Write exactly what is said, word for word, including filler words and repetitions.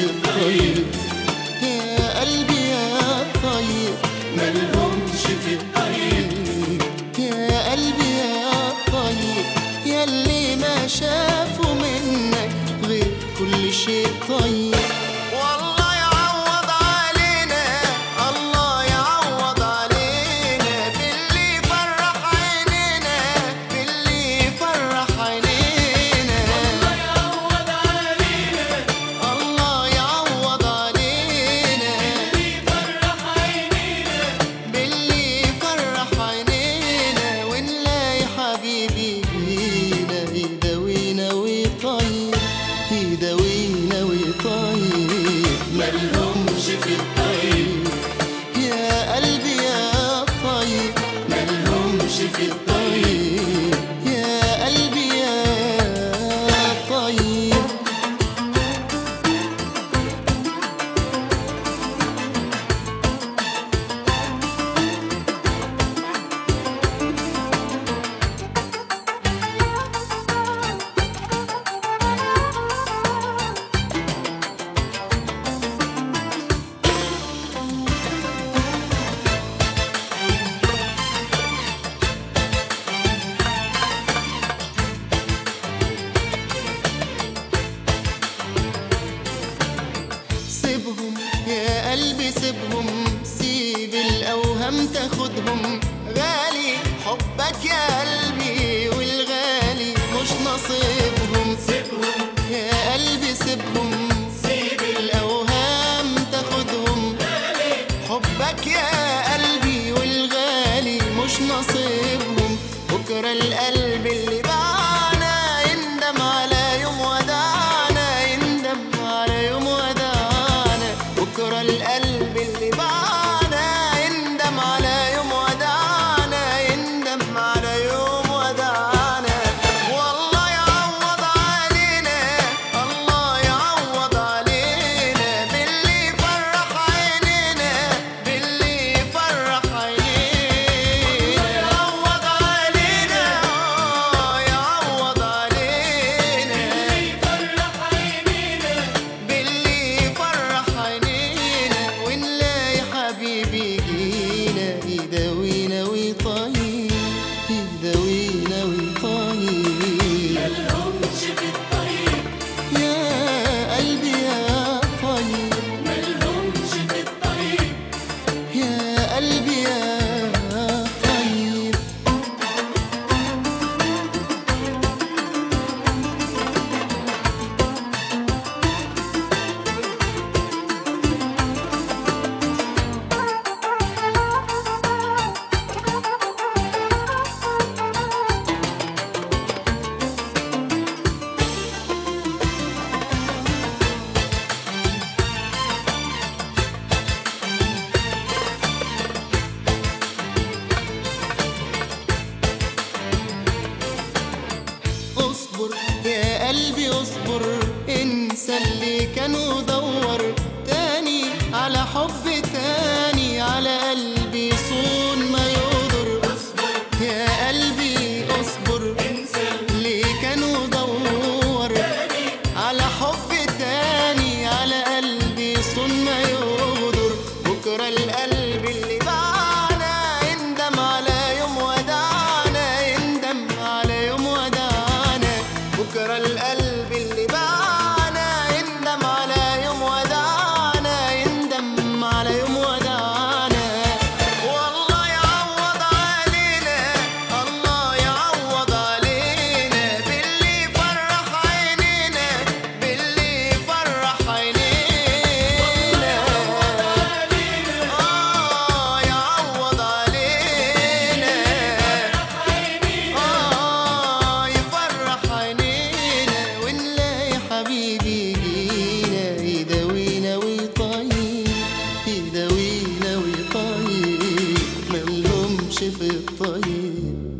الطيب، يا قلبي يا طيب ملهمش في الطيب، يا قلبي يا طيب ياللي ما شافوا منك غير كل شيء طيب. والله يعوض علينا، الله يعوض علينا باللي فرح عينينا، باللي فرح عينينا. الله يعوض علينا، الله يعوض علينا باللي فرح عينينا، باللي فرح عينينا. ونلاقي حبيبي فينا يداوينا ويطيب، يداوينا ويطيب ملهمش في الطيب، يا قلبي يا طيب ملهمش في الطيب، يا قلبي يا طيب. سيبهم يا قلبي سيبهم، سيب الأوهام تاخدهم، غالي حبك يا قلبي والغالي مش نصيبهم. سيبهم يا قلبي سيبهم، سيب الأوهام تاخدهم، غالي حبك يا قلبي والغالي مش نصيبهم. بكرة القلب اللي باعنا يندم على يوم وداعنا، يندم على يوم وداعنا. بكرة القلب اللي باعنا يندم على يوم وداعنا، يندم على يوم وداعنا. والله يعوض علينا، الله يعوض علينا باللي فرح عينينا، باللي فرح عينينا. يعوض علينا، يعوض علينا باللي فرح عينينا، باللي فرح عينينا. ونلاقي حبيبي جينا يداوينا ويطيب، يداوينا ويطيب ملهمش في الطيب، يا قلبي يا طيب ملهمش في الطيب، يا قلبي يا طيب. اصبر يا قلبي اصبر، انسى اللي كان ودور تاني على حب تاني، على قلبي صون ما يقدر. اصبر يا قلبي اصبر، انسى اللي كان ودور تاني على حب تاني، على قلبي صون ما يقدر. بكرة القلب اللي باعنا يندم على يوم وداعنا، يندم على يوم وداعنا. بكرة القلب اللي باعنا يندم على يوم وداعنا، يندم على يوم وداعنا. والله يعوض علينا، الله يعوض علينا باللي فرح عينينا، باللي فرح عينينا. آه يعوض علينا، آه يفرح عينينا. ونلاقي حبيبي جينا يداوينا ويطيب، يداوينا ويطيب ملهمش في الطيب.